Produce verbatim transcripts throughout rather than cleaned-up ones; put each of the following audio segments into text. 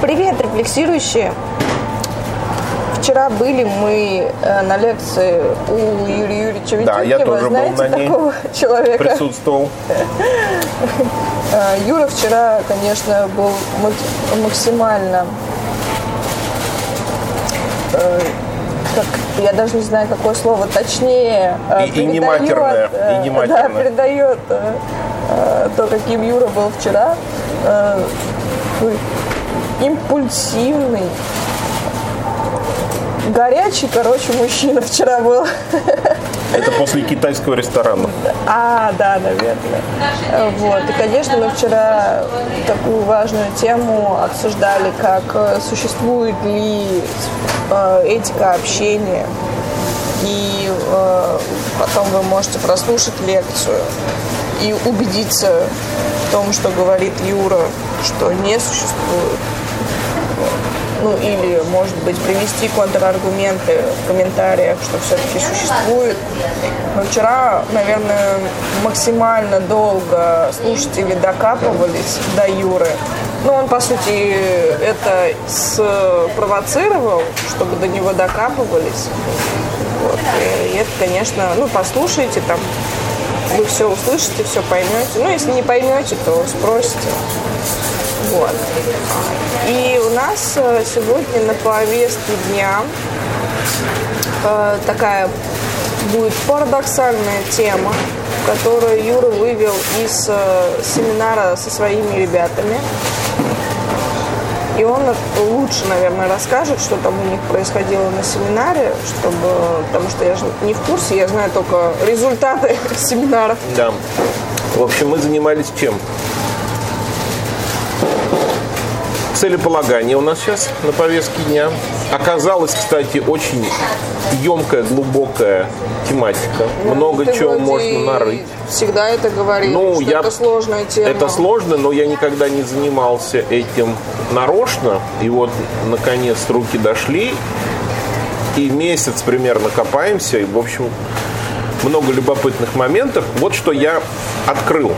Привет, рефлексирующие! Вчера были мы э, на лекции у Юрия Юрьевича Витюхина. Да, я тоже знаете был на ней, такого человека? Присутствовал. Юра вчера, конечно, был максимально... Э, как, я даже не знаю, какое слово точнее. И, и не матерное. Э, и не матерное. Да, передает э, э, то, каким Юра был вчера. Э, импульсивный. Горячий, короче, мужчина вчера был. Это после китайского ресторана. А, да, наверное. Вот. И, конечно, мы вчера такую важную тему обсуждали, как существует ли этика общения. И э, потом вы можете прослушать лекцию и убедиться в том, что говорит Юра, что не существует. Ну, или, может быть, привести контраргументы в комментариях, что все-таки существует. Но вчера, наверное, максимально долго слушатели докапывались до Юры. Ну, он, по сути, это спровоцировал, чтобы до него докапывались. Вот. И это, конечно, ну, послушайте, там, вы все услышите, все поймете. Ну, если не поймете, то спросите. Вот. И у нас сегодня на повестке дня э, такая будет парадоксальная тема, которую Юра вывел из э, семинара со своими ребятами. И он лучше, наверное, расскажет, что там у них происходило на семинаре, чтобы, потому что я же не в курсе, я знаю только результаты семинаров. Да. В общем, мы занимались чем? Целеполагание у нас сейчас на повестке дня. Оказалась, кстати, очень емкая, глубокая тематика. Ну, много чего можно нарыть. Всегда это говорит, ну, что я... это сложная тема. Это сложно, но я никогда не занимался этим нарочно. И вот, наконец, руки дошли. И месяц примерно копаемся. И, в общем, много любопытных моментов. Вот что я открыл.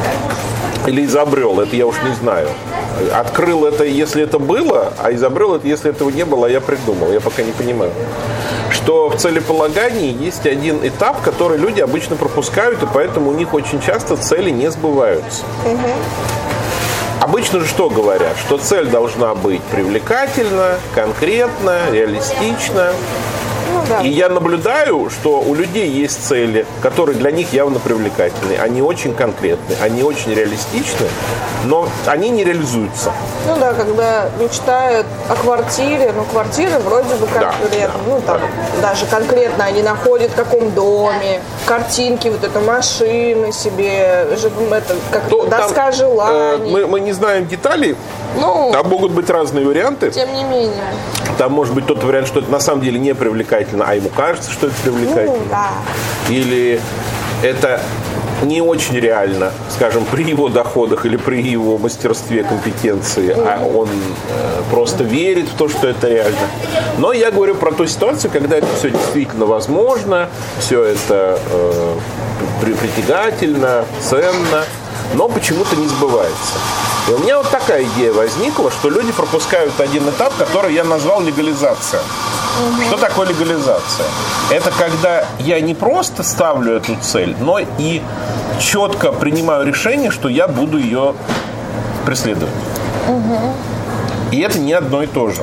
Или изобрел, это я уж не знаю. Открыл это, если это было, а изобрел это, если этого не было, а я придумал. Я пока не понимаю. Что в целеполагании есть один этап, который люди обычно пропускают, и поэтому у них очень часто цели не сбываются. Угу. Обычно же что говорят? Что цель должна быть привлекательна, конкретна, реалистична. Ну, да. И я наблюдаю, что у людей есть цели, которые для них явно привлекательны. Они очень конкретны, они очень реалистичны, но они не реализуются. Ну да, когда мечтают о квартире, ну квартира вроде бы конкретно, да, ну там да. Даже конкретно они находят в каком доме, картинки, вот это машины себе, это, как То, доска там, желаний. Э, мы, мы не знаем деталей, ну, там могут быть разные варианты. Тем не менее. Там может быть тот вариант, что это на самом деле не привлекательно, а ему кажется, что это привлекательно. Ну, да. Или это не очень реально, скажем, при его доходах или при его мастерстве, компетенции, mm-hmm. а он э, просто верит в то, что это реально. Но я говорю про ту ситуацию, когда это все действительно возможно, все это э, притягательно, ценно, но почему-то не сбывается. И у меня вот такая идея возникла, что люди пропускают один этап, который я назвал легализация. Угу. Что такое легализация? Это когда я не просто ставлю эту цель, но и четко принимаю решение, что я буду ее преследовать. Угу. И это не одно и то же.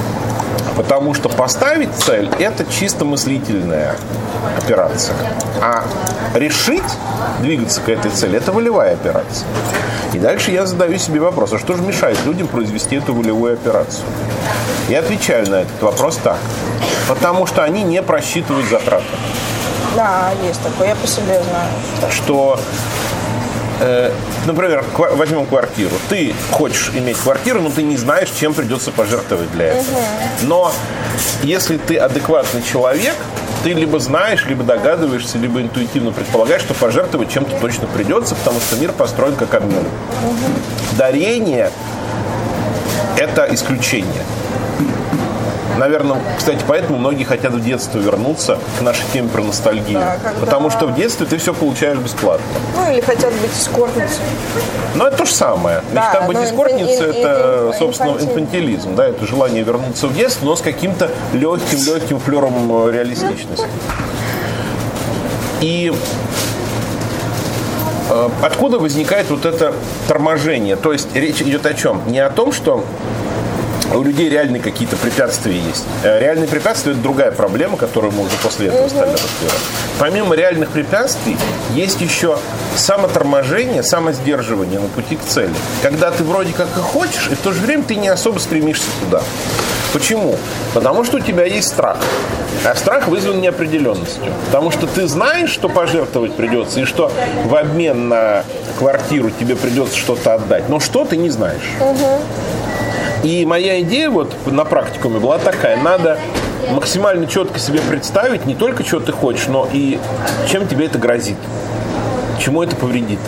Потому что поставить цель – это чисто мыслительная операция. А решить двигаться к этой цели – это волевая операция. И дальше я задаю себе вопрос, а что же мешает людям произвести эту волевую операцию? Я отвечаю на этот вопрос так. Потому что они не просчитывают затраты. Да, есть такое, я по себе знаю. Что, э, например, ква- возьмем квартиру. Ты хочешь иметь квартиру, но ты не знаешь, чем придется пожертвовать для этого. Угу. Но если ты адекватный человек, ты либо знаешь, либо догадываешься, либо интуитивно предполагаешь, что пожертвовать чем-то точно придется, потому что мир построен как обмен. Угу. Дарение – это исключение. Наверное, кстати, поэтому многие хотят в детство вернуться к нашей теме про ностальгию. Да, когда... Потому что в детстве ты все получаешь бесплатно. Ну, или хотят быть эскортницей. Но это то же самое. Да, Мечта быть эскортницей – ин- это, ин- собственно, инфантиль. инфантилизм. Да, это желание вернуться в детство, но с каким-то легким-легким флером реалистичности. И э, откуда возникает вот это торможение? То есть речь идет о чем? Не о том, что у людей реальные какие-то препятствия есть. Реальные препятствия – это другая проблема, которую мы уже после этого стали разбирать. Помимо реальных препятствий, есть еще самоторможение, самосдерживание на пути к цели. Когда ты вроде как и хочешь, и в то же время ты не особо стремишься туда. Почему? Потому что у тебя есть страх. А страх вызван неопределенностью. Потому что ты знаешь, что пожертвовать придется, и что в обмен на квартиру тебе придется что-то отдать. Но что ты не знаешь. И моя идея вот на практикуме была такая: надо максимально четко себе представить не только, что ты хочешь, но и чем тебе это грозит, чему это повредит.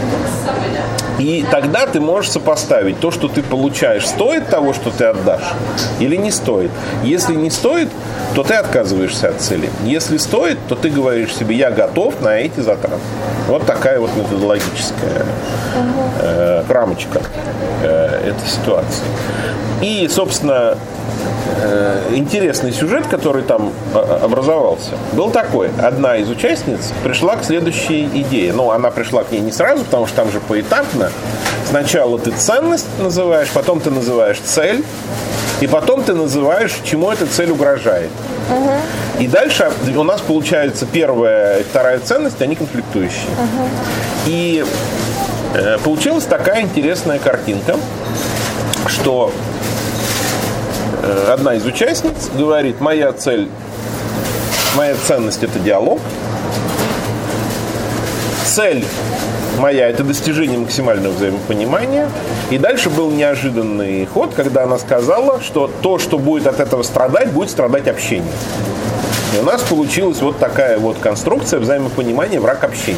И тогда ты можешь сопоставить то, что ты получаешь, стоит того, что ты отдашь, или не стоит. Если не стоит, то ты отказываешься от цели. Если стоит, то ты говоришь себе: я готов на эти затраты. Вот такая вот методологическая э, рамочка э, этой ситуации. И, собственно, э, интересный сюжет, который там образовался, был такой. Одна из участниц пришла к следующей идее. Ну, она пришла к ней не сразу, потому что там же поэтапно. Сначала ты ценность называешь, потом ты называешь цель, и потом ты называешь, чему эта цель угрожает. Угу. И дальше у нас получается первая и вторая ценность, они конфликтующие. Угу. И э, получилась такая интересная картинка, что э, одна из участниц говорит: моя цель, моя ценность – это диалог. Цель моя – это достижение максимального взаимопонимания. И дальше был неожиданный ход, когда она сказала, что то, что будет от этого страдать, будет страдать общение. И у нас получилась вот такая вот конструкция взаимопонимания, враг общения.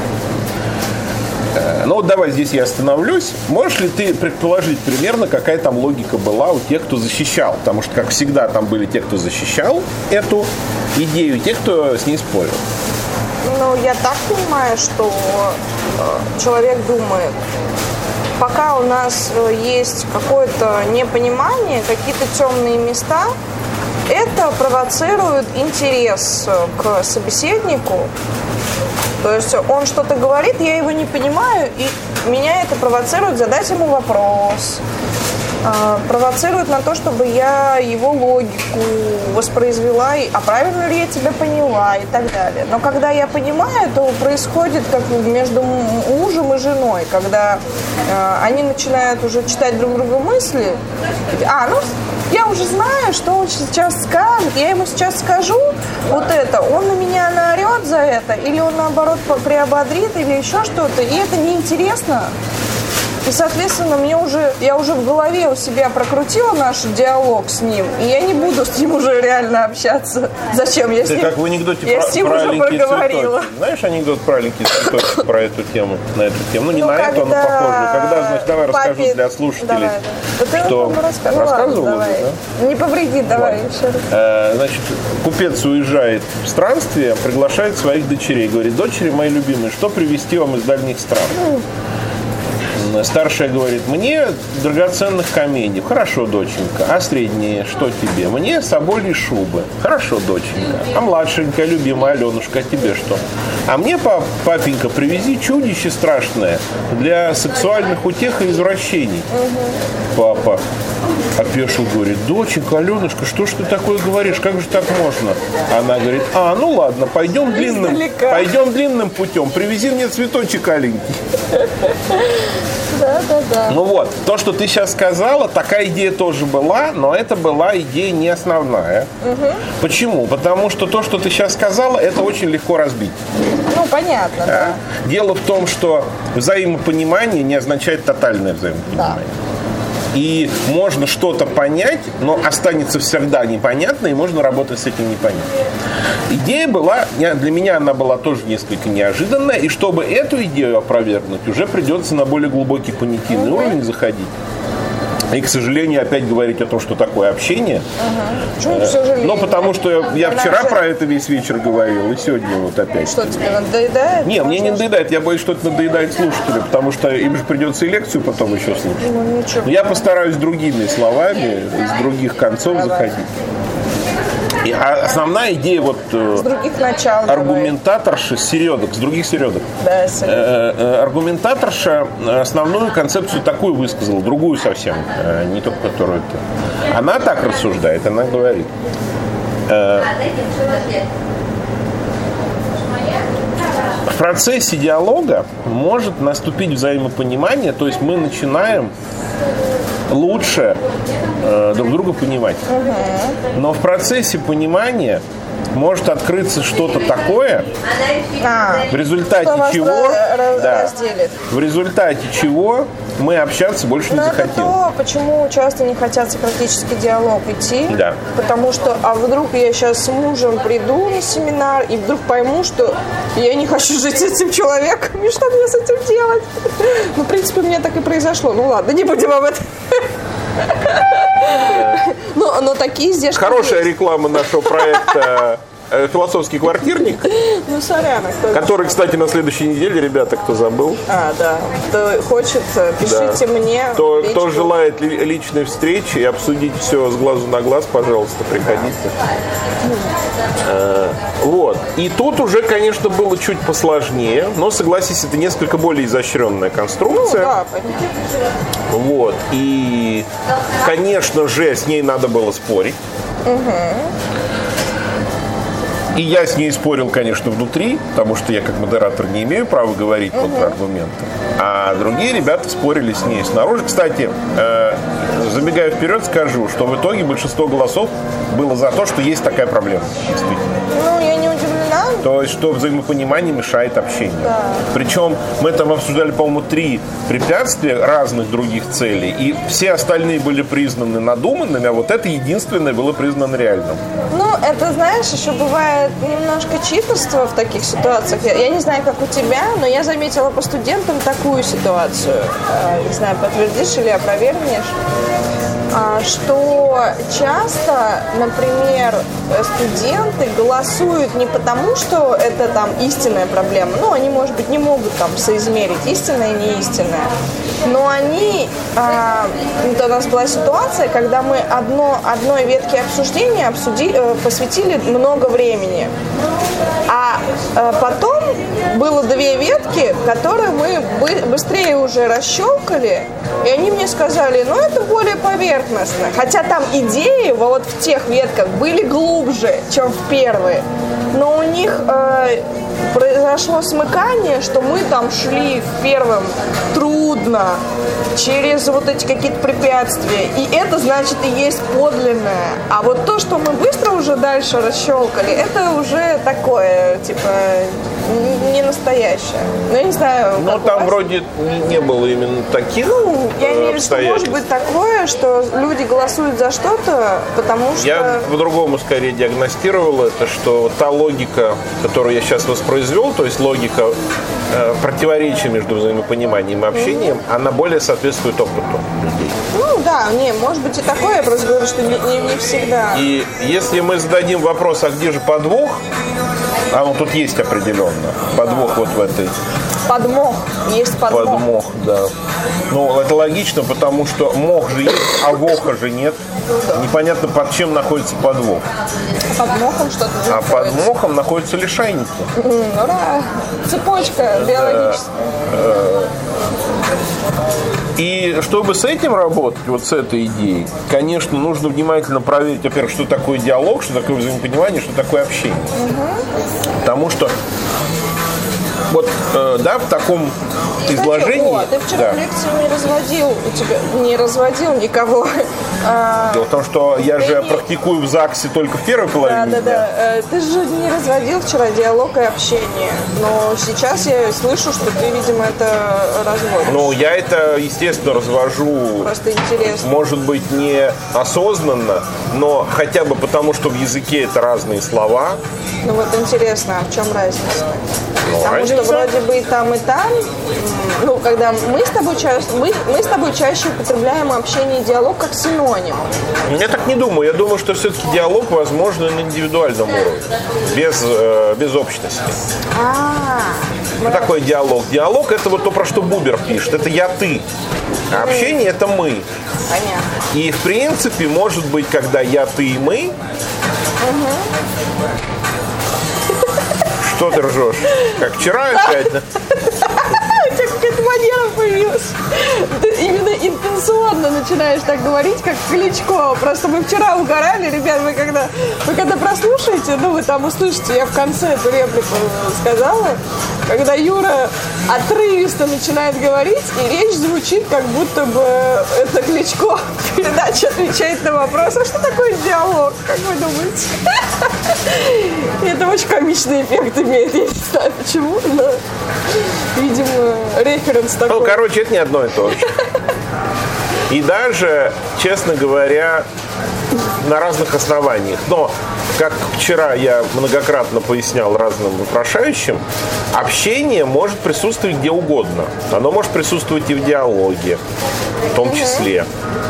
Ну вот давай здесь я остановлюсь. Можешь ли ты предположить примерно, какая там логика была у тех, кто защищал? Потому что, как всегда, там были те, кто защищал эту идею, и те, кто с ней спорил. Ну, я так понимаю, что э, человек думает, пока у нас э, есть какое-то непонимание, какие-то темные места, это провоцирует интерес к собеседнику. То есть он что-то говорит, я его не понимаю, и меня это провоцирует задать ему вопрос. Провоцирует на то, чтобы я его логику воспроизвела, а правильно ли я тебя поняла и так далее. Но когда я понимаю, то происходит как между мужем и женой, когда э, они начинают уже читать друг другу мысли. А, ну, я уже знаю, что он сейчас скажет, я ему сейчас скажу вот это, он на меня наорет за это, или он наоборот приободрит, или еще что-то, и это неинтересно. И, соответственно, мне уже, я уже в голове у себя прокрутила наш диалог с ним, и я не буду с ним уже реально общаться. Зачем? Я Ты с ним, как в анекдоте я про, с ним про уже проговорила. Цветочек. Знаешь анекдот про аленький цветочек, про эту тему, на эту тему? Ну, не ну, на эту, но похоже. Когда, значит, давай папе... расскажу для слушателей. Давай, да. Да что... ты рассказывал. Рассказывал Ладно, уже, давай. да? Не повредит, давай Ладно. еще раз. А, значит, купец уезжает в странствие, приглашает своих дочерей. Говорит: дочери мои любимые, что привезти вам из дальних стран? Старшая говорит: мне драгоценных каменьев. Хорошо, доченька. А средняя что тебе? Мне собольи шубы. Хорошо, доченька. А младшенькая, любимая Аленушка, а тебе что? А мне, папенька, привези чудище страшное для сексуальных утех и извращений. Папа опешил, говорит: доченька, Аленушка, что ж ты такое говоришь? Как же так можно? Она говорит: а, ну ладно, пойдем длинным, пойдем длинным путем. Привези мне цветочек аленький. Да, да, да. Ну вот, то, что ты сейчас сказала, такая идея тоже была, но это была идея не основная. Угу. Почему? Потому что то, что ты сейчас сказала, это очень легко разбить. Ну, понятно, да. да? Дело в том, что взаимопонимание не означает тотальное взаимопонимание. Да. И можно что-то понять, но останется всегда непонятно, и можно работать с этим непонятным. Идея была, для меня она была тоже несколько неожиданная, и чтобы эту идею опровергнуть, уже придется на более глубокий понятийный уровень заходить. И, к сожалению, опять говорить о том, что такое общение. Ага. Почему, к сожалению? Ну, потому что я, я вчера же... про это весь вечер говорил, и сегодня вот опять. Что, тебе надоедает? Не, мне не надоедает, я боюсь, что это надоедает слушателю, потому что им же придется и лекцию потом еще слушать. Ну, ничего. Но я постараюсь другими словами, из других концов Давай. заходить. И основная идея вот с других начал, аргументаторша с середок, с других середок. Да, э, аргументаторша основную концепцию такую высказала, другую совсем, не только которую ты. Она так рассуждает, она говорит. Э, в процессе диалога может наступить взаимопонимание, то есть мы начинаем лучше э, друг друга понимать. Угу. Но в процессе понимания может открыться что-то такое, а, в результате чего, да, в результате чего мы общаться больше Но не захотим. Это то, почему часто не хотят сократический диалог идти. Да. Потому что, а вдруг я сейчас с мужем приду на семинар и вдруг пойму, что я не хочу жить с этим человеком, и что мне с этим делать? Ну, в принципе, у меня так и произошло. Ну ладно, не будем об этом. Но, но такие издержки Хорошая есть. Реклама нашего проекта «Философский квартирник», ну, сорян, который, кстати, на следующей неделе, ребята, кто забыл. А, да. Кто хочет, пишите да. мне. Кто, кто желает ли, личной встречи и обсудить все с глазу на глаз, пожалуйста, приходите. А, вот. И тут уже, конечно, было чуть посложнее, но, согласись, это несколько более изощренная конструкция. Ну, да, понятно. Вот. И, конечно же, с ней надо было спорить. Угу. И я с ней спорил, конечно, внутри, потому что я как модератор не имею права говорить uh-huh. контраргументы. А другие ребята спорили с ней снаружи. Кстати, э, забегая вперед, скажу, что в итоге большинство голосов было за то, что есть такая проблема. Действительно. Ну, я не удивлена. То есть, что взаимопонимание мешает общению. Да. Причем мы там обсуждали, по-моему, три препятствия разных других целей. И все остальные были признаны надуманными, а вот это единственное было признано реальным. Ну, это, знаешь, еще бывает немножко читерство в таких ситуациях. Я, я не знаю, как у тебя, но я заметила по студентам такую ситуацию. Не знаю, подтвердишь или опровергнешь. Что часто, например, студенты голосуют не потому, что это там истинная проблема, ну, они, может быть, не могут там соизмерить истинное и неистинное, но они, а, вот у нас была ситуация, когда мы одно, одной ветке обсуждения обсудили, посвятили много времени, а, а потом было две ветки, которые мы быстрее уже расщелкали, и они мне сказали, ну, это более поверхностно. Хотя там идеи вот в тех ветках были глубже, чем в первой. Но у них э, произошло смыкание, что мы там шли в первом трудно, через вот эти какие-то препятствия. И это, значит, и есть подлинное. А вот то, что мы быстро уже дальше расщелкали, это уже такое, типа, не настоящее. Ну, я не знаю. Но там вроде не было именно таких ну, я имею в виду, что может быть такое, что люди голосуют за что-то, потому что... Я по-другому скорее диагностировал это, что та логика, которую я сейчас воспроизвел, то есть логика э, противоречия между взаимопониманием и общением, mm-hmm. она более соответствует опыту людей. Ну да, не, может быть и такое, я просто говорю, что не, не, не всегда. И если мы зададим вопрос, а где же подвох, а он тут есть определенно, подвох да. вот в этой... Подмох, есть подмох. Подмох, да. Ну, это логично, потому что мох же есть, а воха же нет. Да. Непонятно, под чем находится подвох. Под мохом что-то А находится. Под мохом находятся лишайники. Mm, ура! Цепочка биологическая. И чтобы с этим работать, вот с этой идеей, конечно, нужно внимательно проверить, во-первых, что такое диалог, что такое взаимопонимание, что такое общение. Угу. Потому что вот, э, да, в таком Кстати, изложении... О, ты вчера да. в лекции не разводил у тебя, не разводил никого А, Дело в том, что я же не... практикую в ЗАГСе только в первой половине да, да, дня. Да. Ты же не разводил вчера диалог и общение, но сейчас я слышу, что ты, видимо, это разводишь. Ну, я это, естественно, развожу. Просто интересно. Может быть, не осознанно, но хотя бы потому, что в языке это разные слова. Ну вот интересно, а в чем разница? Ну, Потому разница. что вроде бы и там, и там, ну, когда мы с тобой чаще, мы, мы с тобой чаще употребляем общение и диалог как синоним. Я так не думаю. Я думаю, что все-таки диалог возможен на индивидуальном уровне, без, э, без общности. А, Что такое диалог? Диалог — это вот то, про что Бубер пишет. Это я-ты. А общение — это мы. понятно. И, в принципе, может быть, когда я, ты и мы... Что ты ржешь? Как вчера опять? Да? У тебя какая-то манера появилась. Ты именно интенционно начинаешь так говорить, как Кличко. Просто мы вчера угорали, ребят, вы когда, вы когда прослушаете, ну вы там услышите, я в конце эту реплику сказала, когда Юра отрывисто начинает говорить, и речь звучит, как будто бы это Кличко в передаче отвечает на вопрос, а что такое диалог, как вы думаете? И это очень комичный эффект имеет, я не знаю почему, но, видимо, референс такой. Ну, короче, это не одно и то же. И даже, честно говоря, на разных основаниях. Но, как вчера я многократно пояснял разным вопрошающим, общение может присутствовать где угодно. Оно может присутствовать и в диалоге, в том числе.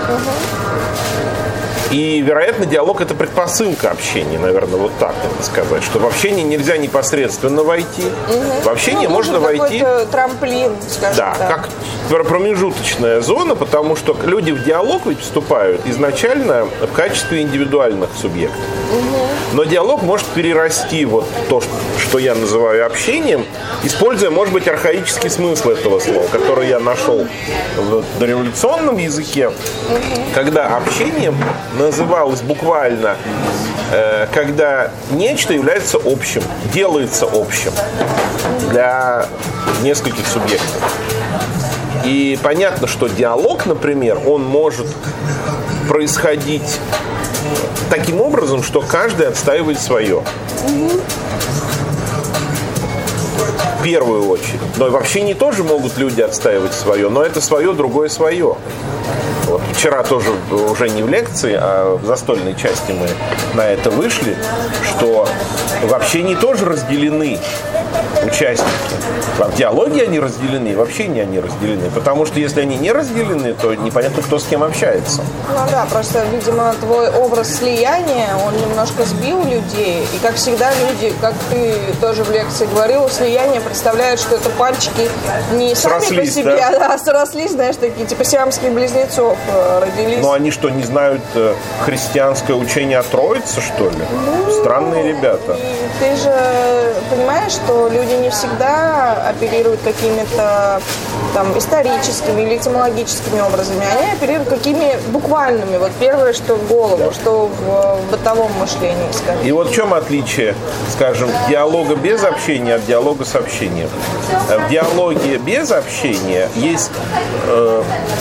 И, вероятно, диалог — это предпосылка общения, наверное, вот так надо сказать, что в общение нельзя непосредственно войти. Угу. В общение ну, можно войти... трамплин, скажем да, так. как промежуточная зона, потому что люди в диалог ведь вступают изначально в качестве индивидуальных субъектов. Угу. Но диалог может перерасти вот то, что я называю общением, используя, может быть, архаический смысл этого слова, который я нашел в дореволюционном языке, угу. когда общением называлось буквально, э, когда нечто является общим, делается общим для нескольких субъектов. И понятно, что диалог, например, он может происходить таким образом, что каждый отстаивает свое. В первую очередь. Но в общении тоже могут люди отстаивать свое, но это свое, другое свое. Вот. Вчера тоже уже не в лекции, а в застольной части мы на это вышли, что в общении тоже разделены участники. В диалоге они разделены, в общении они разделены. Потому что если они не разделены, то непонятно, кто с кем общается. Ну да, просто, видимо, твой образ слияния, он немножко сбил людей. И, как всегда, люди, как ты тоже в лекции говорил, слияние представляют, что это пальчики не сами срослись, по себе, да? а срослись, знаешь, такие, типа сиамских близнецов родились. Ну, они что, не знают христианское учение о Троице, что ли? Ну, странные ребята. Ты же понимаешь, что люди не всегда оперируют какими-то там историческими или этимологическими образами. Они оперируют какими буквальными. Вот первое, что в голову, что в, в бытовом мышлении, скажем. И вот в чем отличие, скажем, диалога без общения от диалога с общением? В диалоге без общения есть э,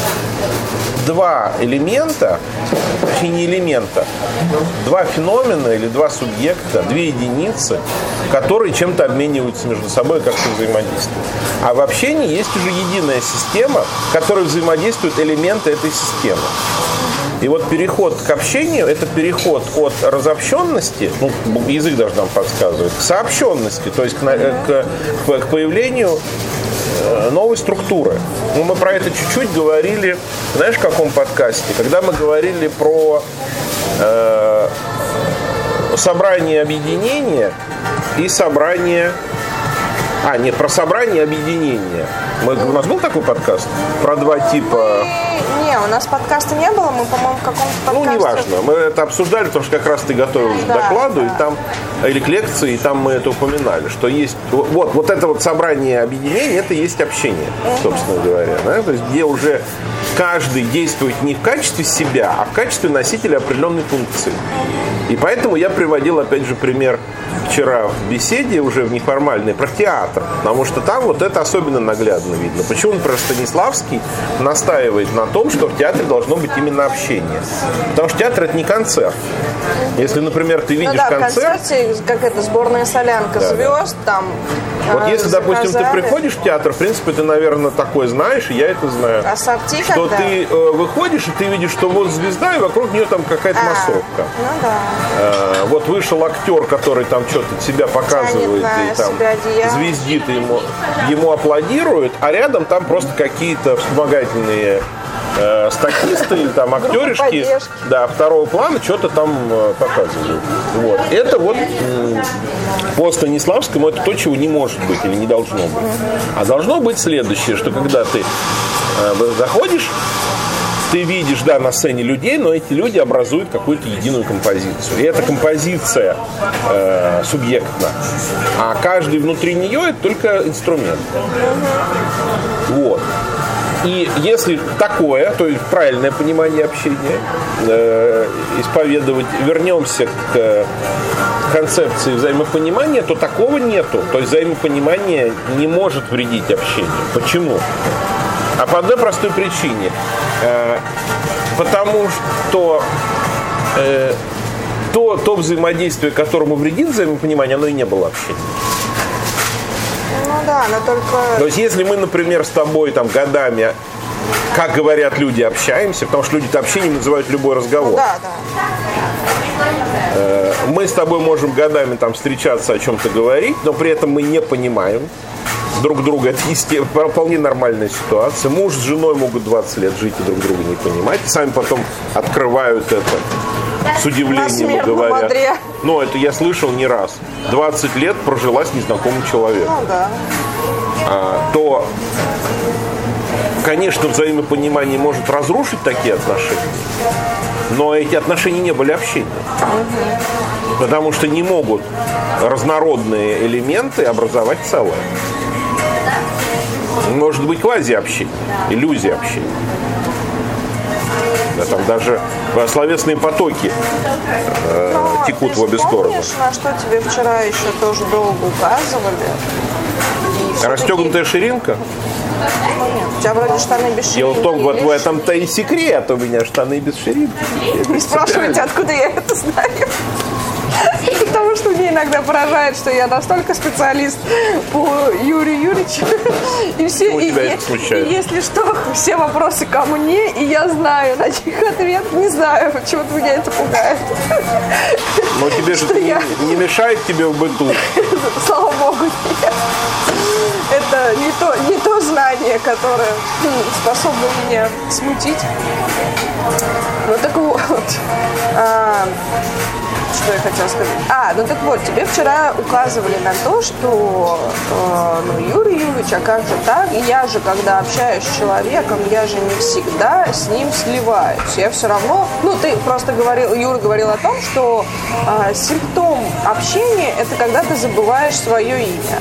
два элемента, точнее не элемента, два феномена или два субъекта, две единицы, которые чем-то обмениваются между собой, как-то взаимодействуют. А в общении есть уже единая система, в которой взаимодействуют элементы этой системы. И вот переход к общению – это переход от разобщенности, ну, язык даже нам подсказывает, к сообщенности, то есть к, к, к появлению новой структуры. Ну, мы про это чуть-чуть говорили, знаешь, в каком подкасте? Когда мы говорили про э, собрание объединения и собрание... А, нет, про собрание объединения. Мы, у нас был такой подкаст? Про два типа... Не, у нас подкаста не было, мы, по-моему, в каком-то подкасте... Ну, неважно. Мы это обсуждали, потому что как раз ты готовилась да, к докладу, да. и там, или к лекции, и там мы это упоминали, что есть... Вот, вот это вот собрание объединения, это есть общение, uh-huh. собственно говоря. Да? То есть, где уже каждый действует не в качестве себя, а в качестве носителя определенной функции. И поэтому я приводил, опять же, пример вчера в беседе, уже в неформальной, про театр. Потому что там вот это особенно наглядно видно. Почему, например, Станиславский настаивает на том, что в театре должно быть именно общение. Потому что театр — это не концерт. Если, например, ты видишь ну, да, концерт... в концерте, как это, сборная солянка да, звезд, да. там... Вот э, если, заказали. допустим, ты приходишь в театр, в принципе, ты, наверное, такое знаешь, и я это знаю. Ассорти, что когда? ты э, выходишь, и ты видишь, что вот звезда, и вокруг нее там какая-то а, массовка. Ну да. Э, вот вышел актер, который там что-то себя показывает, и там звездит, и ему, ему аплодируют, а рядом там просто какие-то вспомогательные э, статисты или там актеришки да, второго плана что-то там э, показывают. Вот. Это вот э, по Станиславскому это то, чего не может быть или не должно быть. А должно быть следующее, что когда ты э, заходишь, ты видишь, да, на сцене людей, но эти люди образуют какую-то единую композицию. И эта композиция э, субъектна. А каждый внутри нее — это только инструмент. Вот. И если такое, то есть правильное понимание общения, э, исповедовать, вернемся к концепции взаимопонимания, то такого нету. То есть взаимопонимание не может вредить общению. Почему? А по одной простой причине. Э, потому что э, то, то взаимодействие, которому вредит взаимопонимание, оно и не было общением. Ну да, но только... То есть если мы, например, с тобой там годами, как говорят люди, общаемся, потому что люди-то общением называют любой разговор. Ну, да, да. Э, мы с тобой можем годами там встречаться, о чем-то говорить, но при этом мы не понимаем друг друга. Это естественно, вполне нормальная ситуация. Муж с женой могут двадцать лет жить и друг друга не понимать. И сами потом открывают это с удивлением, говорят. Ну, это я слышал не раз. двадцать лет прожила с незнакомым человеком. Ну, да. а, то, конечно, взаимопонимание может разрушить такие отношения. Но эти отношения не были общением. Угу. Потому что не могут разнородные элементы образовать целое. Может быть квазиобщение, иллюзия общения. Да, там даже словесные потоки э, Но текут ты в обе стороны. На что тебе вчера еще тоже долго указывали? Расстегнутая ширинка? Нет, у тебя вроде штаны без ширинки. Дело в том, вот в этом-то и секрет. У меня штаны без ширинки. Не спрашивайте, откуда я это знаю. Потому что мне иногда поражает, что я настолько специалист по Юрию Юрьевичу. И все, ну, и, тебя это смущает. И если что, все вопросы ко мне, и я знаю на них ответ. Не знаю, почему-то меня это пугает. Но тебе же не, я... не мешает тебе в быту. Слава богу, нет. Это не то, не то знание, которое способно меня смутить. Ну так вот. А, что я хотела сказать? А, ну так вот, тебе вчера указывали на то, что э, ну, Юрий Юрьевич, а как же так? И я же, когда общаюсь с человеком, я же не всегда с ним сливаюсь. Я все равно... Ну, ты просто говорил, Юра говорил о том, что э, симптом общения — это когда ты забываешь свое имя.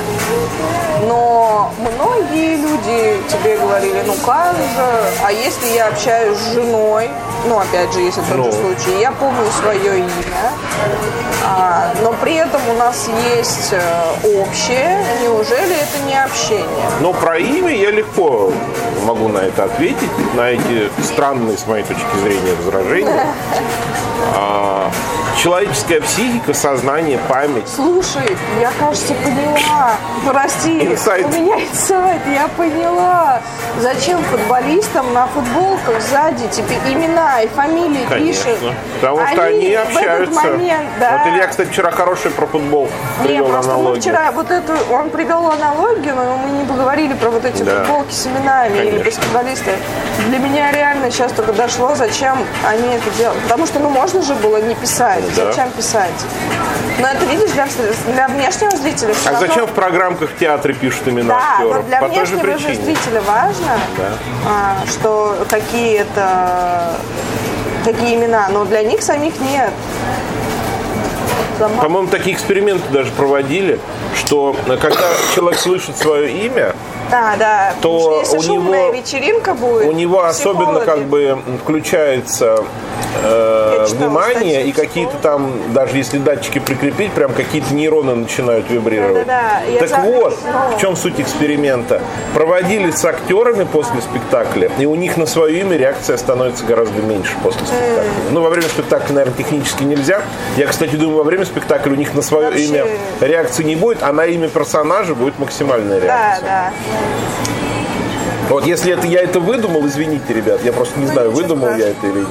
Но многие люди тебе говорили, ну как же, а если я общаюсь с женой, ну опять же, если тот же случай, я помню свое имя, а, но при этом у нас есть общее, неужели это не общение? Но про имя я легко могу на это ответить, на эти странные, с моей точки зрения, возражения. А, человеческая психика, сознание, память. Слушай, я, кажется, поняла. Прости, инсайт. У меня инсайт, я поняла. Зачем футболистам на футболках сзади теперь имена и фамилии Конечно, пишут? потому что они, они общаются. Момент, да. Вот Илья, кстати, вчера хороший про футбол привел Не, аналогию. Вчера вот эту, он привел аналогию, но мы не поговорили про вот эти да. футболки с именами. Конечно. Или баскетболисты. Для меня реально сейчас только дошло, зачем они это делают. Потому что, ну, можно же было не писать. Да. Зачем писать? Но это, видишь, для, для внешнего зрителя. А равно... зачем в программках в театре пишут имена да, актеров? Но для По внешнего той же зрителя важно, да. а, что какие это какие имена, но для них самих нет. По-моему, такие эксперименты даже проводили, что когда человек слышит свое имя, А, да. то если у шумная него, вечеринка будет, у него особенно как бы включается э, внимание, и какие-то там, даже если датчики прикрепить, прям какие-то нейроны начинают вибрировать. Да, да, да. Так за... вот, Но... в чем суть эксперимента. Проводили с актерами после спектакля, и у них на свое имя реакция становится гораздо меньше после спектакля. Mm. Ну, во время спектакля, наверное, технически нельзя. Я, кстати, думаю, во время спектакля у них на свое Вообще... имя реакции не будет, а на имя персонажа будет максимальная реакция. Да, да. Вот если это я это выдумал, извините, ребят, я просто не ну, знаю, выдумал страшного. Я это или нет.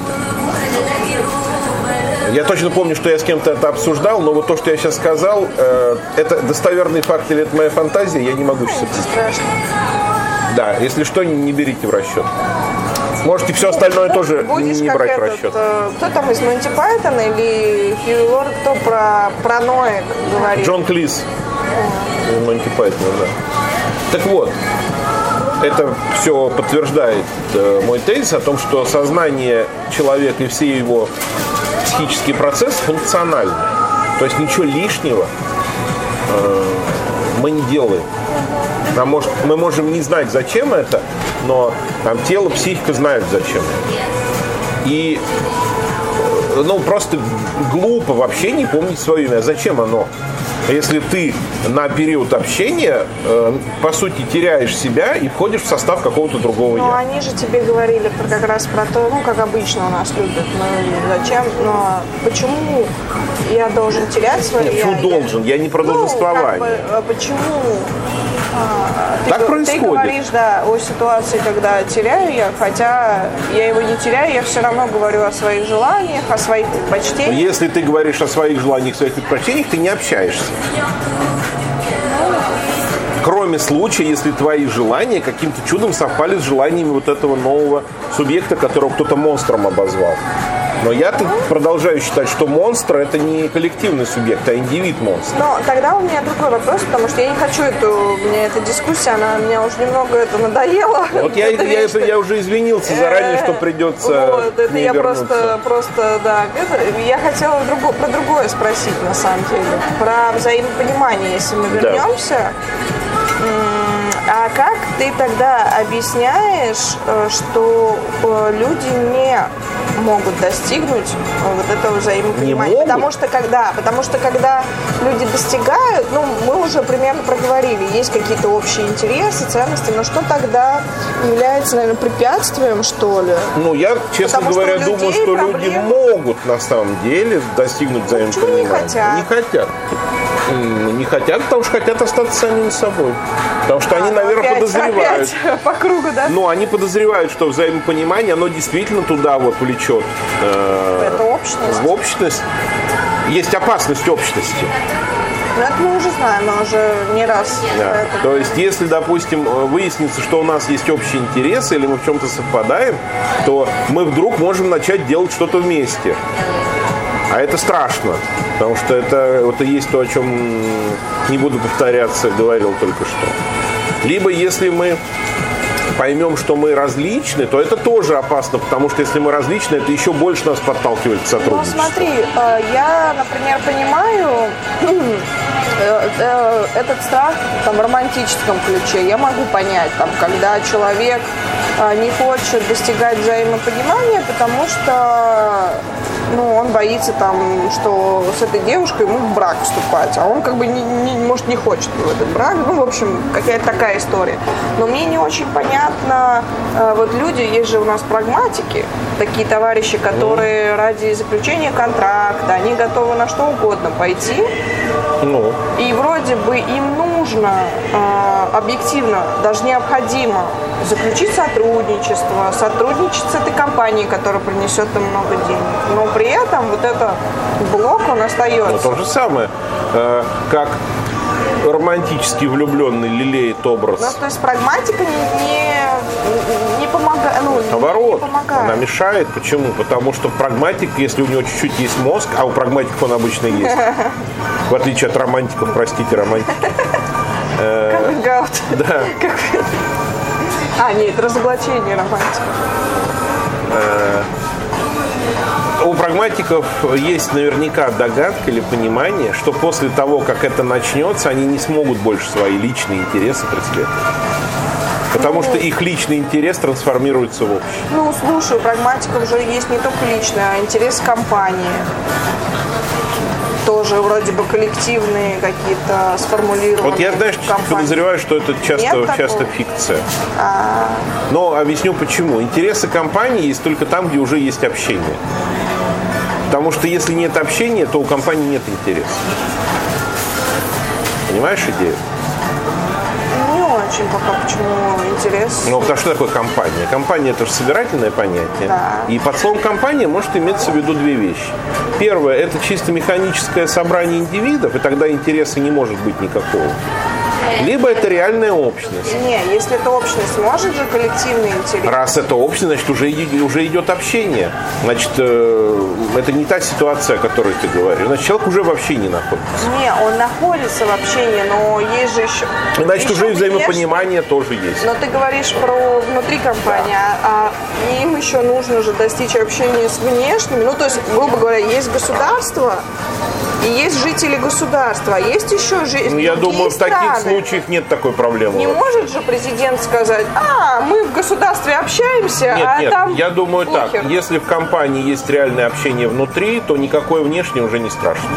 Я точно помню, что я с кем-то это обсуждал, но вот то, что я сейчас сказал, э, это достоверный факт или это моя фантазия, я не могу сейчас объяснить. Да, если что, не берите в расчет. Можете все остальное тоже Будешь не брать этот, в расчет. Кто там из Монти Пайтона или Хью Лорд, кто про параноик говорит? Джон Клис. Mm. Монти Пайтон, да. Так вот, это все подтверждает э, мой тезис о том, что сознание человека и все его психические процессы функциональны. То есть ничего лишнего э, мы не делаем. А может, мы можем не знать, зачем это, но там тело, психика знают, зачем. И ну, просто глупо вообще не помнить свое имя. Зачем оно? Если ты на период общения, э, по сути, теряешь себя и входишь в состав какого-то другого ну, я. Они же тебе говорили про, как раз про то, ну, как обычно у нас любят, мы зачем, но почему я должен терять свое я? Почему я, должен? Я не про долженствование. Ну, как бы, почему? А, так ты, происходит. Ты говоришь, да, о ситуации, когда теряю я, хотя я его не теряю, я все равно говорю о своих желаниях, о своих предпочтениях. Если ты говоришь о своих желаниях, своих предпочтениях, ты не общаешься. Кроме случая, если твои желания каким-то чудом совпали с желаниями вот этого нового субъекта, которого кто-то монстром обозвал. Но я продолжаю считать, что монстр — это не коллективный субъект, а индивид монстр. Но тогда у меня другой вопрос, потому что я не хочу эту, мне эта дискуссия, она меня уже немного это надоело. Вот я, я, я, что... я уже извинился заранее, что придется вот, это я вернуться. просто, просто, да, это, я хотела друго, про другое спросить, на самом деле, про взаимопонимание, если мы вернемся. Да. А как ты тогда объясняешь, что люди не могут достигнуть вот этого взаимопонимания? Потому что когда, потому что когда люди достигают, ну, мы уже примерно проговорили, есть какие-то общие интересы, ценности, но что тогда является, наверное, препятствием, что ли? Ну, я, честно Потому говоря, что думаю, что проблемы... люди могут на самом деле достигнуть взаимопонимания. Не хотят? Не хотят. Не хотят, потому что хотят остаться самими собой. Потому что а, они, наверное, опять, подозревают. Опять по кругу, да? Ну, они подозревают, что взаимопонимание, оно действительно туда вот влечет. Э, Это общность. В общность. Есть опасность общности. Ну, это мы уже знаем, мы уже не раз. Да. Это... То есть, если, допустим, выяснится, что у нас есть общие интересы, или мы в чем-то совпадаем, то мы вдруг можем начать делать что-то вместе. А это страшно, потому что это, это есть то, о чем не буду повторяться, говорил только что. Либо если мы поймем, что мы различны, то это тоже опасно, потому что если мы различны, это еще больше нас подталкивает к сотрудничеству. Ну, смотри, я, например, понимаю этот страх там, в романтическом ключе. Я могу понять, там, когда человек не хочет достигать взаимопонимания, потому что ну, он боится, там, что с этой девушкой ему в брак вступать, а он как бы, не, не, может, не хочет в этот брак. Ну, в общем, какая-то такая история. Но мне не очень понятно, вот люди, есть же у нас прагматики, такие товарищи, которые mm. ради заключения контракта, они готовы на что угодно пойти. Ну. И вроде бы им нужно, объективно, даже необходимо заключить сотрудничество, сотрудничать с этой компанией, которая принесет им много денег. Но при этом вот этот блок, он остается. Ну, то же самое, как романтически влюбленный лелеет образ. Ну, то есть прагматика не, не, не помогает. Ну, Наоборот, не помогает. Она мешает. Почему? Потому что прагматик, если у него чуть-чуть есть мозг, а у прагматиков он обычно есть, в отличие от романтиков, простите, романтики. Каминг-аут. Да. А, нет, разоблачение романтики. У прагматиков есть наверняка догадка или понимание, что после того, как это начнется, они не смогут больше свои личные интересы преследовать. Потому что их личный интерес трансформируется в общий. Ну, слушай, у прагматиков же есть не только личный, а интерес компании. Тоже вроде бы коллективные какие-то сформулированные. Вот я, знаешь, подозреваю, что это часто, часто фикция. А... Но объясню почему. Интересы компании есть только там, где уже есть общение. Потому что если нет общения, то у компании нет интереса. Понимаешь идею? Не очень пока. Почему интерес? Ну, потому что такое компания? Компания – это же собирательное понятие. Да. И под словом «компания» может иметься в виду две вещи. Первое – это чисто механическое собрание индивидов, и тогда интереса не может быть никакого. Либо это реальная общность. Не, если это общность, может же коллективный интерес? Раз это общность, значит, уже, уже идет общение. Значит, э, это не та ситуация, о которой ты говоришь. Значит, человек уже в общении находится. Не, он находится в общении, но есть же еще... Значит, еще уже и взаимопонимание тоже есть. Но ты говоришь про внутри компании, да. а, а им еще нужно же достичь общения с внешними. Ну, то есть, грубо говоря, есть государство, и есть жители государства, а есть еще жители. Ну, я думаю, страны. В таких случаях нет такой проблемы. Не вообще. Может же президент сказать: а, мы в государстве общаемся, нет, а нет, там я думаю похер. Так, если в компании есть реальное общение внутри, то никакое внешнее уже не страшно.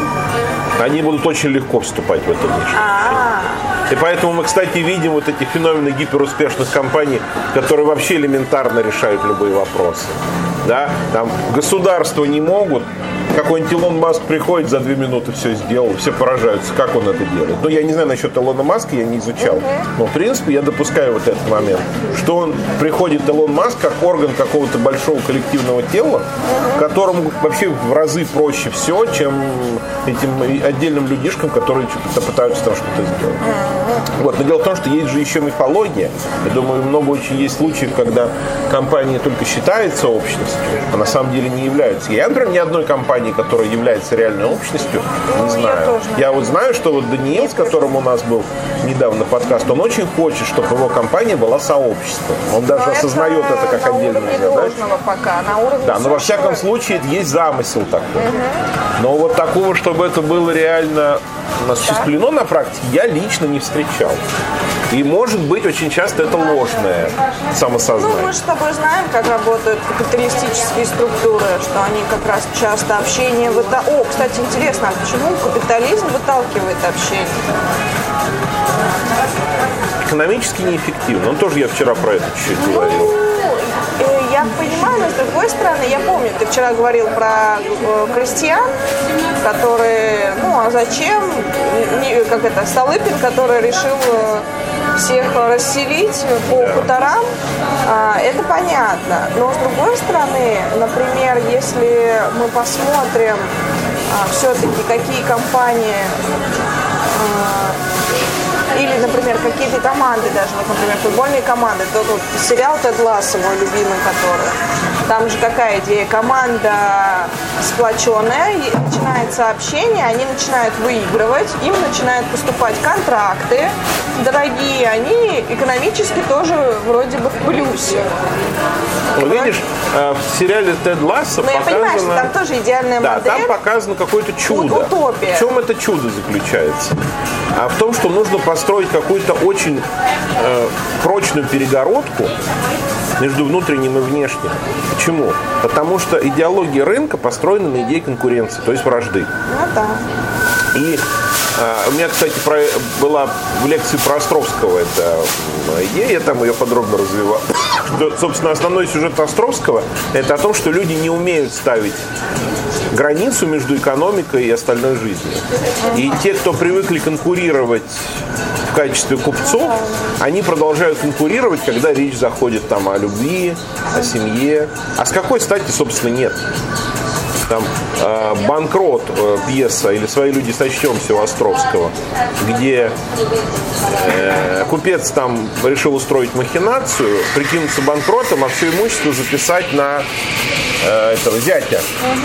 Они будут очень легко вступать в это внешнее общение. И поэтому мы, кстати, видим вот эти феномены гиперуспешных компаний, которые вообще элементарно решают любые вопросы. Да? Там государства не могут. Какой-нибудь Илон Маск приходит, за две минуты все сделал, все поражаются, как он это делает. Ну, я не знаю насчет Илона Маска, я не изучал. Uh-huh. Но, в принципе, я допускаю вот этот момент, что он приходит, Илон Маск, как орган какого-то большого коллективного тела, uh-huh. которому вообще в разы проще все, чем этим отдельным людишкам, которые что-то пытаются там что-то сделать. Uh-huh. Вот. Но дело в том, что есть же еще мифология. Я думаю, много очень есть случаев, когда компания только считается общностью, а на самом деле не является. Я, например, ни одной компании, которая является реальной общностью, не ну, знаю. Я, я вот знаю, что вот Даниил, с которым у нас был недавно подкаст, он очень хочет, чтобы его компания была сообществом. Он даже но осознает это, это как отдельную задачу. Пока, на уровне да, но во всяком случае есть замысел такой. Угу. Но вот такого, чтобы это было реально осуществлено на практике, я лично не встречал. И, может быть, очень часто это ложное самосознание. Ну, мы же с тобой знаем, как работают капиталистические структуры, что они как раз часто общение выталкивают. О, кстати, интересно, а почему капитализм выталкивает общение? Экономически неэффективно. Ну, тоже я вчера про это чуть-чуть говорил. Ну, я понимаю, но с другой стороны, я помню, ты вчера говорил про э, крестьян, которые, ну, а зачем, не, как это, Столыпин, который решил э, всех расселить по хуторам, э, это понятно. Но с другой стороны, например, если мы посмотрим э, все-таки, какие компании э, или, например, какие-то команды даже, вот, например, футбольные команды, тот вот сериал «Тед Лассо», мой любимый, который, там же какая идея, команда сплоченная, начинается общение, они начинают выигрывать, им начинают поступать контракты дорогие, они экономически тоже вроде бы в плюсе. Ну, видишь, в сериале «Тед Лассо» показано... Ну, я понимаю, что там тоже идеальная да, модель. Да, там показано какое-то чудо. Утопия. В чем это чудо заключается? А в том, что нужно построить какую-то очень э, прочную перегородку между внутренним и внешним. Почему? Потому что идеология рынка построена на идее конкуренции, то есть вражды. Ну да. И э, у меня, кстати, про, была в лекции про Островского эта идея, я там ее подробно развивал. Что, собственно, основной сюжет Островского – это о том, что люди не умеют ставить границу между экономикой и остальной жизнью. И те, кто привыкли конкурировать в качестве купцов, они продолжают конкурировать, когда речь заходит там о любви, о семье. А с какой стати, собственно, нет? Там э, «Банкрот» э, пьеса или «Свои люди сочтемся» у Островского, где э, купец там решил устроить махинацию, прикинуться банкротом, а все имущество записать на э, этого зятя.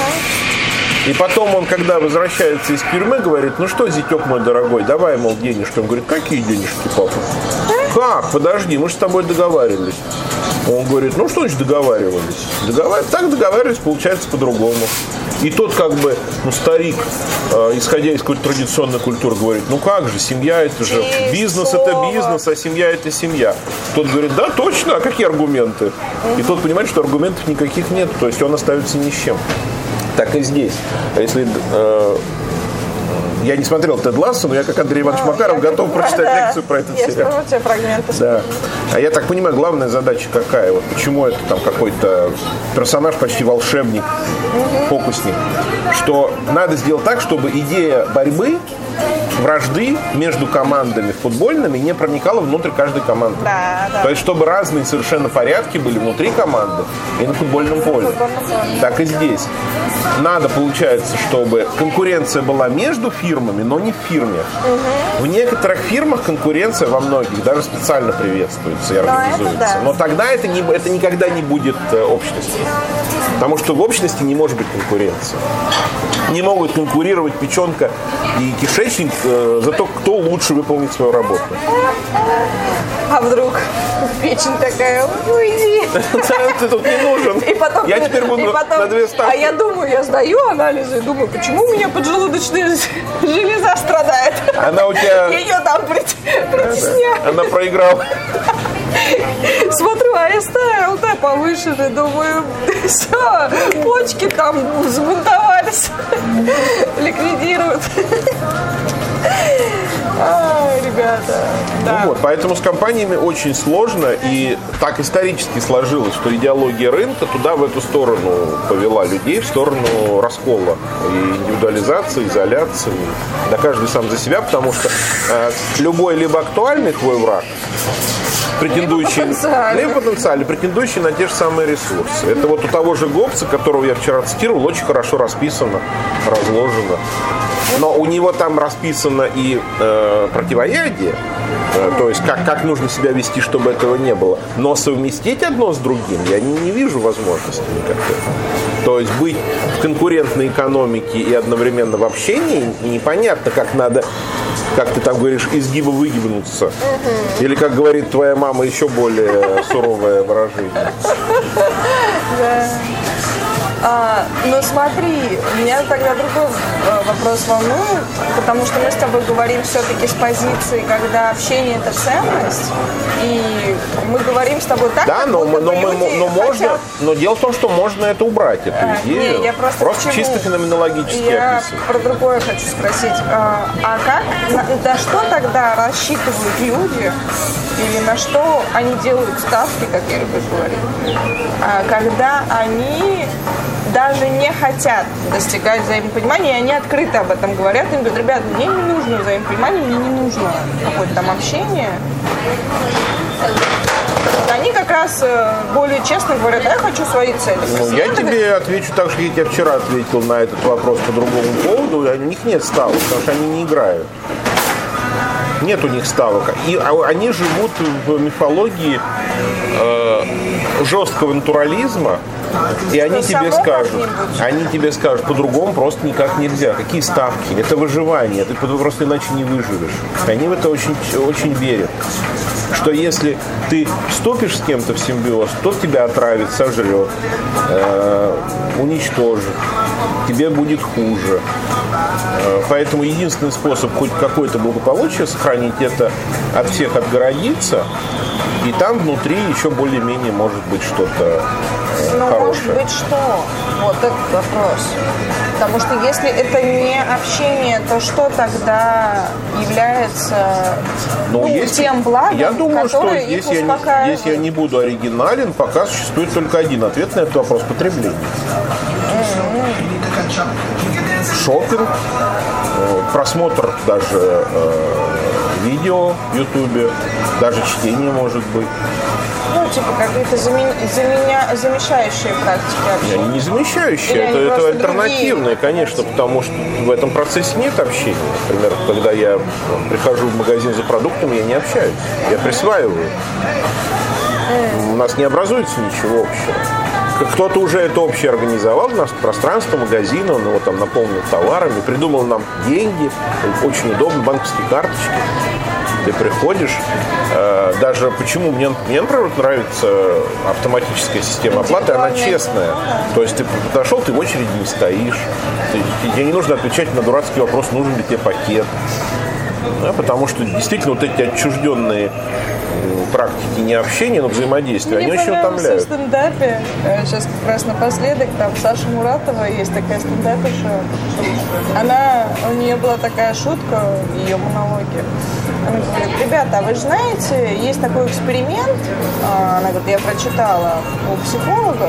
И потом он, когда возвращается из тюрьмы, говорит: ну что, зятек мой дорогой, давай, мол, денежки. Он говорит: какие денежки, папа? Как? Подожди, мы же с тобой договаривались. Он говорит, ну что значит договаривались? Договар... Так договаривались, получается по-другому. И тот как бы, ну старик, э, исходя из какой-то традиционной культуры, говорит, ну как же, семья это же, бизнес это бизнес, а семья это семья. Тот говорит, да, точно, а какие аргументы? И тот понимает, что аргументов никаких нет, то есть он остается ни с чем. Так и здесь. Если... Э, Я не смотрел Тед Лассо, но я, как Андрей Иванович Макаров, готов прочитать да, лекцию про этот я сериал. Я тебе фрагменты. Да. А я так понимаю, главная задача какая? Вот почему это там какой-то персонаж, почти волшебник, угу. фокусник, что надо сделать так, чтобы идея борьбы, вражды между командами футбольными не проникала внутрь каждой команды. Да, да. То есть, чтобы разные совершенно порядки были внутри команды и на футбольном поле. Так и здесь. Надо, получается, чтобы конкуренция была между фирмами, но не в фирме. Угу. В некоторых фирмах конкуренция, во многих, даже специально приветствуется и организуется. Да. Но тогда это, не, это никогда не будет общностью. Потому что в общности не может быть конкуренции. Не могут конкурировать печенка и кишечник э, за то, кто лучше выполнит свою работу. А вдруг печень такая, уйди. Ты тут не нужен. И потом, я теперь буду потом, на две ставки. А я думаю, я сдаю анализы и думаю, почему у меня поджелудочная железа страдает. Она у тебя... Ее там притесняют. Она проиграла. Смотрю, а эс тэ, эл тэ повышены, думаю, все, почки там взбунтовались, ликвидируют. А, ребята, да. Ну вот, поэтому с компаниями очень сложно, и так исторически сложилось, что идеология рынка туда, в эту сторону повела людей, в сторону раскола и индивидуализации, изоляции. Да каждый сам за себя, потому что э, любой либо актуальный твой враг, претендующий, либо потенциальный, претендующий на те же самые ресурсы. Это вот у того же Гоббса, которого я вчера цитировал, очень хорошо расписано, разложено. Но у него там расписано и э, противоядие, э, то есть как, как нужно себя вести, чтобы этого не было. Но совместить одно с другим я не, не вижу возможности никакой. То есть быть в конкурентной экономике и одновременно в общении непонятно, как надо, как ты там говоришь, изгиба выгибнуться. Или, как говорит твоя мама, еще более суровое выражение. А, ну смотри, меня тогда другой вопрос волнует, потому что мы с тобой говорим все-таки с позиции, когда общение это ценность, и мы говорим с тобой так, да, как но, но, но, но можно, хотят... но дело в том, что можно это убрать, эту а, идею, не, я просто, просто чисто феноменологически я описывать. Про другое хочу спросить, а, а как, на, на что тогда рассчитывают люди, или на что они делают ставки, как я люблю говорить, а, когда они даже не хотят достигать взаимопонимания, и они открыто об этом говорят, им говорят, ребят, мне не нужно взаимопонимание, мне не нужно какое-то там общение. Они как раз более честно говорят, я хочу свои цели. Ну, я тебе говорит... отвечу так, что я тебе вчера ответил на этот вопрос по другому поводу, у них нет ставок, потому что они не играют. Нет у них ставок. И они живут в мифологии э, жесткого натурализма. И они тебе скажут, они тебе скажут, по-другому просто никак нельзя. Какие ставки? Это выживание, ты просто иначе не выживешь. Они в это очень, очень верят. Что если ты вступишь с кем-то в симбиоз, то тебя отравит, сожрет, э, уничтожит, тебе будет хуже. Э, поэтому единственный способ хоть какое-то благополучие сохранить, это от всех отгородиться, и там внутри еще более-менее может быть что-то э, Но хорошее. Может быть что? Вот этот вопрос. Потому что если это не общение, то что тогда является ну, ну, если, тем благом, я думаю, что которое здесь их я, успокаивает? здесь я не буду оригинален, пока существует только один ответ на этот вопрос – потребление. Mm-hmm. Шопинг, просмотр даже э, видео в Ютубе, даже чтение может быть. Ну, типа какие-то замен... заменя... замещающие практики общения. Они не замещающие, это, это альтернативные, конечно, потому что в этом процессе нет общения. Например, когда я прихожу в магазин за продуктами, я не общаюсь, я присваиваю. Mm. У нас не образуется ничего общего. кто-то уже это общее организовал, у нас пространство магазина, он его там наполнил товарами, придумал нам деньги, очень удобно, банковские карточки. Ты приходишь, э, даже почему мне, мне, например, нравится автоматическая система оплаты, она честная. То есть ты подошел, ты в очереди не стоишь, ты, тебе не нужно отвечать на дурацкий вопрос, нужен ли тебе пакет. Да, потому что действительно вот эти отчужденные практики не общения, но взаимодействия, мне они очень утомляют. В стендапе, сейчас как раз напоследок, там Саша Муратова есть такая стендаперша, она, у нее была такая шутка в ее монологе. Она говорит: ребята, а вы же знаете, есть такой эксперимент, она говорит, я прочитала у психологов,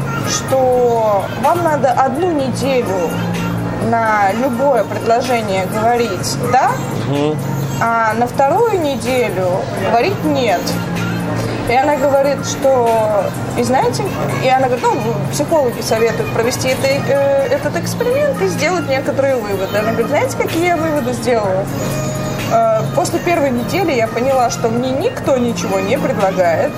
что вам надо одну неделю на любое предложение говорить «да», угу. а на вторую неделю говорить «нет». И она говорит, что, и знаете, и она говорит, ну, психологи советуют провести это, э, этот эксперимент и сделать некоторые выводы. Она говорит, знаете, какие я выводы сделала? Э, после первой недели я поняла, что мне никто ничего не предлагает.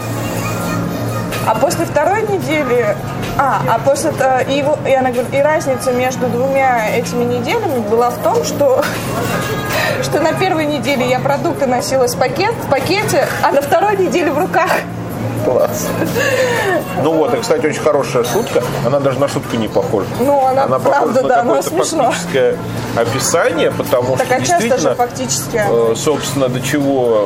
А после второй недели, а, а после и, его, и она говорит, и разница между двумя этими неделями была в том, что, что на первой неделе я продукты носила с пакет, в пакете, а на второй неделе в руках. Класс. Ну вот, и, кстати, очень хорошая шутка. Она даже на шутку не похожа. Ну, она, она правда, похожа да, на какое-то фактическое описание, потому так, что а действительно, часто же фактически... собственно, до чего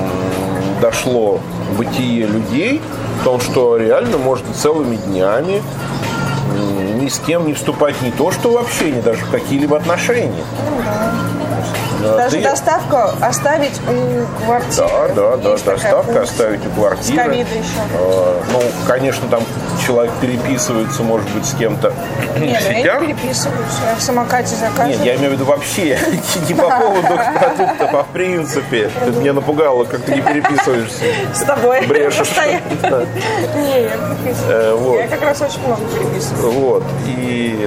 дошло бытие людей, в том, что реально можно целыми днями ни с кем не вступать не то, что в общение, даже в какие-либо отношения. Ну, да. Даже ты... доставку оставить у квартиры. Да, да, да, доставка оставить у квартиры. С ковида еще. А, ну, конечно, там человек переписывается, может быть, с кем-то Нет, в сетях. я не переписываюсь, я в самокате заказываю. Нет, я имею в виду вообще, не по поводу продуктов, а в принципе. Ты меня напугала, как ты не переписываешься. С тобой. Брешешь. Не, я переписываюсь. Я как раз очень много переписываюсь. Вот, и...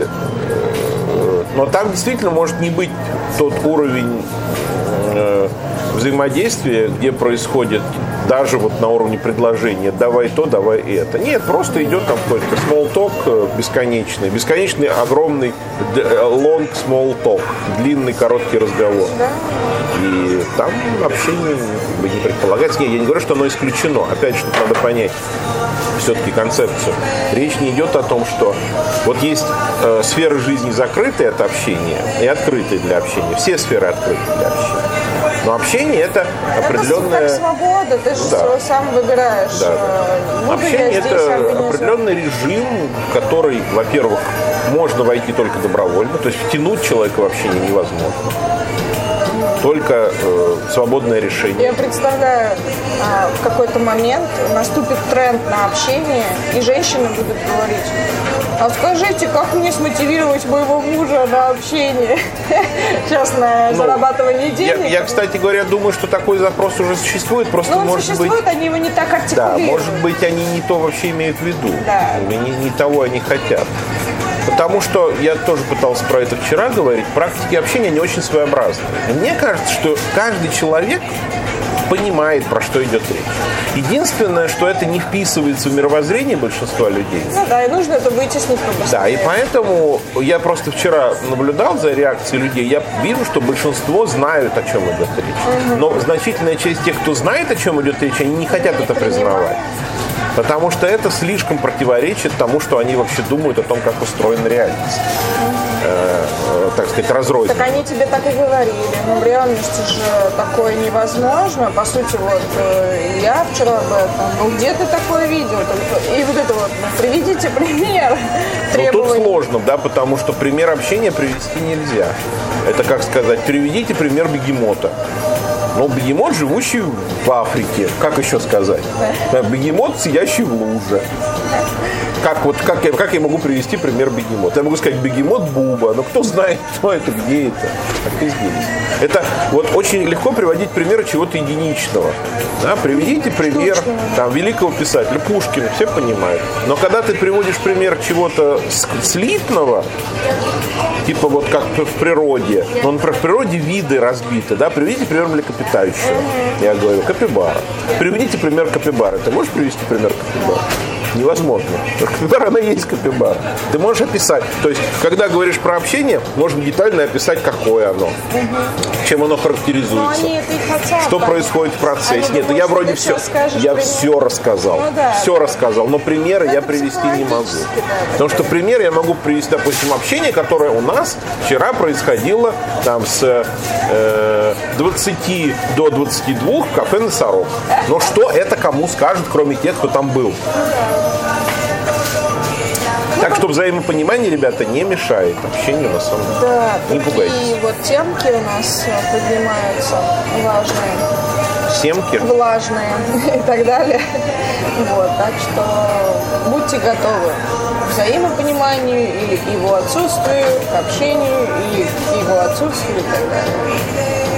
Но там действительно может не быть тот уровень э, взаимодействия, где происходит даже вот на уровне предложения «давай то, давай это». Нет, просто идет там какой-то small talk бесконечный, бесконечный огромный long small talk, длинный короткий разговор. Да. И там общение как бы не предполагается. Нет, я не говорю, что оно исключено. Опять же, тут надо понять все-таки концепцию. Речь не идет о том, что вот есть э, сферы жизни закрытые от общения и открытые для общения. Все сферы открыты для общения. Но общение это определенная... Это как свобода, ты же да. сам выбираешь. Да, да. Общение это определенный режим, в который, во-первых, можно войти только добровольно, то есть втянуть человека в общение невозможно. Только э, свободное решение. Я представляю, а, в какой-то момент наступит тренд на общение, и женщины будут говорить: а скажите, как мне смотивировать моего мужа на общение? Сейчас на ну, зарабатывание денег. Я, я, кстати говоря, думаю, что такой запрос уже существует. Просто, Но он может существует, быть, они его не так артикулируют. Да, может быть, они не то вообще имеют в виду. Да. Не, не того они хотят. Потому что, я тоже пытался про это вчера говорить, практики общения не очень своеобразные. Мне кажется, что каждый человек понимает, про что идет речь. Единственное, что это не вписывается в мировоззрение большинства людей. Ну да, и нужно это вытеснить побыстрее. Да, и поэтому я просто вчера наблюдал за реакцией людей. Я вижу, что большинство знают, о чем идет речь. Угу. Но значительная часть тех, кто знает, о чем идет речь, они не хотят не это признавать. Потому что это слишком противоречит тому, что они вообще думают о том, как устроена реальность. Э, э, так сказать, разрозненно. Так они тебе так и говорили. Но в реальности же такое невозможно. По сути, вот э, я вчера об этом. Ну где ты такое видел? И вот это вот, ну, приведите пример. Ну тут сложно, да, потому что пример общения привести нельзя. Это, как сказать, приведите пример бегемота. Но бегемот, живущий в Африке, как еще сказать? Бегемот, сидящий в луже. Как, вот, как, я, как я могу привести пример бегемота? Я могу сказать бегемот Буба, но кто знает, кто это, где это, так и здесь. Это вот очень легко приводить примеры чего-то единичного. Да? Приведите пример там, великого писателя Пушкина, все понимают. Но когда ты приводишь пример чего-то слитного, типа вот как в природе, но, например, в природе виды разбиты, да, приведите пример млекопитающего. Я говорю, капибара. Приведите пример капибары. Ты можешь привести пример капибары? Невозможно. Капибара, она и есть капибара. Ты можешь описать. То есть, когда говоришь про общение, можно детально описать, какое оно. Угу. Чем оно характеризуется. Они это и хотят, что да. происходит в процессе. Они Нет, я вроде все, я пример. все рассказал. Ну, да, все да. рассказал. Но примеры это я привести не могу. Да, Потому что пример я могу привести, допустим, общение, которое у нас вчера происходило там с э, двадцати до двадцати двух в кафе «Носорог». Но что это кому скажет, кроме тех, кто там был? Так что взаимопонимание, ребята, не мешает общению на самом деле. Да, не пугайтесь. И вот темки у нас поднимаются важные. Семки? Влажные и так далее. Вот, так что будьте готовы к взаимопониманию или к его отсутствию, к общению или к его отсутствию и так далее.